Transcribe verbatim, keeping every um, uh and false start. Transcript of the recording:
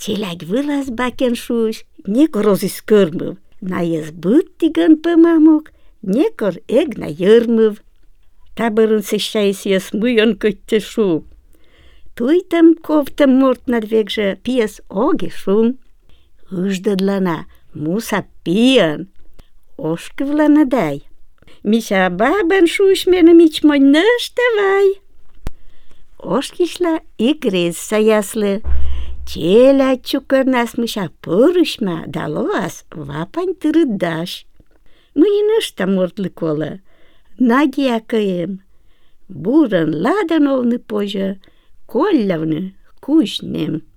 Челяг вылаз бакен шуш, некор розис кормов. На езбыт тиган пымамок, некор эг на ермов. Табырын сещайс ес муйон көтте шу. Туйтам ковтам морт надвегже пиес оги шум. Уждадлана муса пиян. Ошкывлана дай. Миша бабан шуш мене мич мой нăштăвай. Ошкишла и грез саяслы. Челя чукырнас мыша пырышма далоас вапань тырыдаш. Мыйы нăшта мортлы кола. Наги акăем. Буран ладановны пожа, коллявны кушнем.